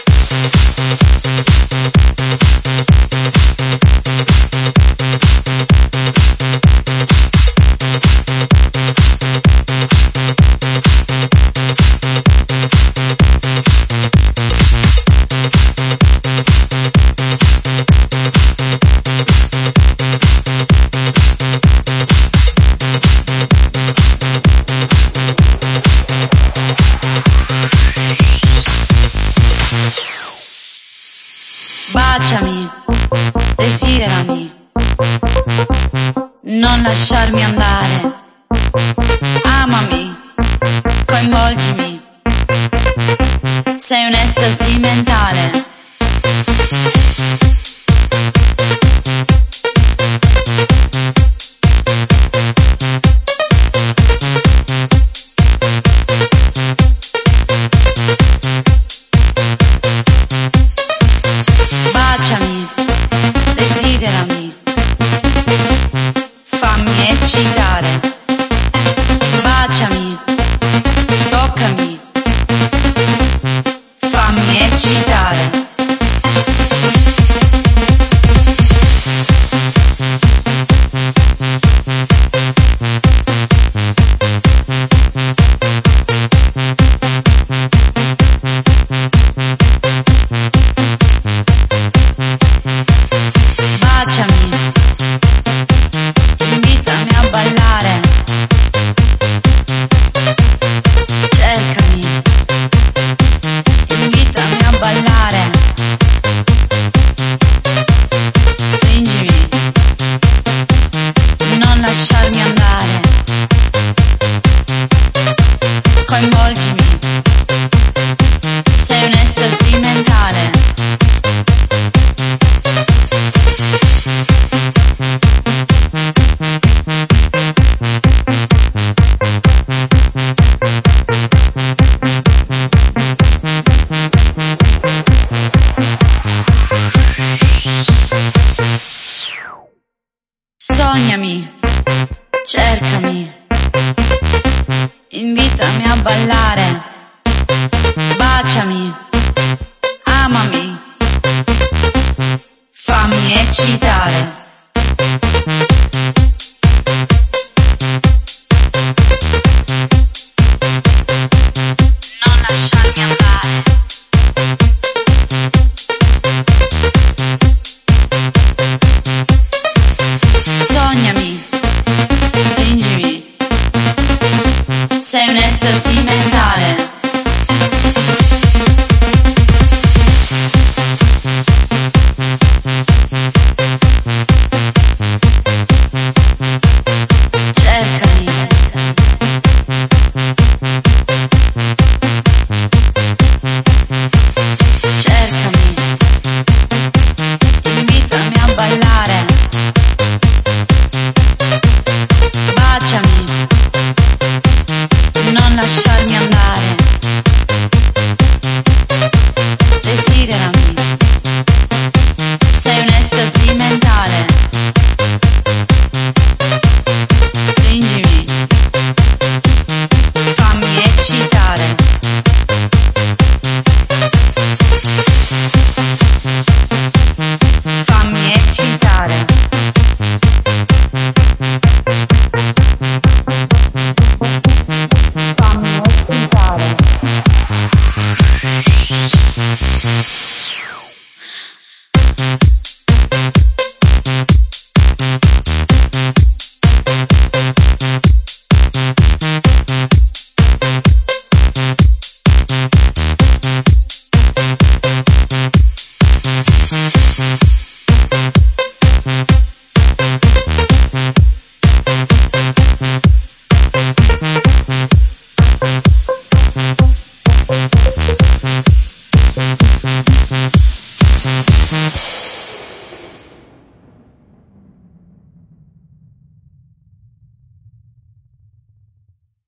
Baciami, desiderami, non lasciarmi andare. Amami, coinvolgimi, sei un'estasi mentale. Baciami, desiderami, fammi eccitare. Baciami, toccami, fammi eccitare. Baciami, invitami a ballare. Cercami, invitami a ballare. Stringimi, non lasciarmi andare. Coinvolgimi, sei un'estasi mentale. Sognami, cercami, invitami a ballare. Baciami, amami, fammi eccitare. Non lasciarmi andare. Sognami, stringimi, sei un'estasi mentale. Cercami, cercami, invitami a ballare. Baciami, non lasciarmi andare. Desiderami, sei un'estasi mentale. Stringimi, fammi eccitare. Fammi eccitare. Fammi eccitare.